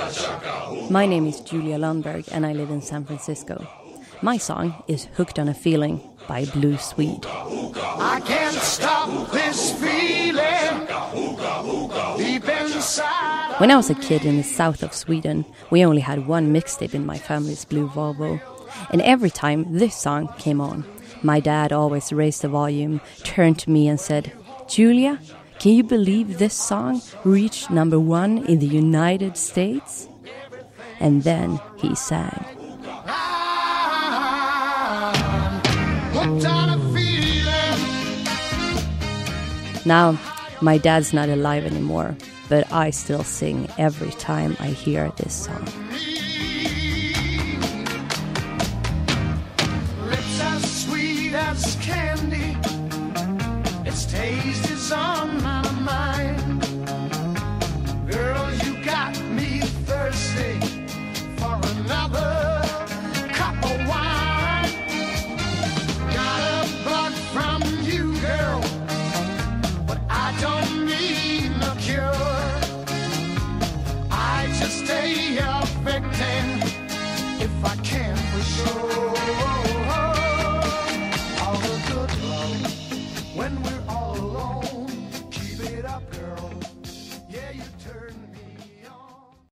My name is Julia Lundberg and I live in San Francisco. My song is Hooked on a Feeling by Blue Swede. I can't stop this feeling deep inside. When I was a kid in the south of Sweden, we only had one mixtape in my family's blue Volvo. And every time this song came on, my dad always raised the volume, turned to me and said, "Julia, can you believe this song reached #1 in the United States?" And then he sang. Now, my dad's not alive anymore, but I still sing every time I hear this song. Lips as sweet as candy, its taste is on my mind. Girl, you got me thirsty for another cup of wine. Got a bug from you, girl, but I don't need no cure. I just stay a victim.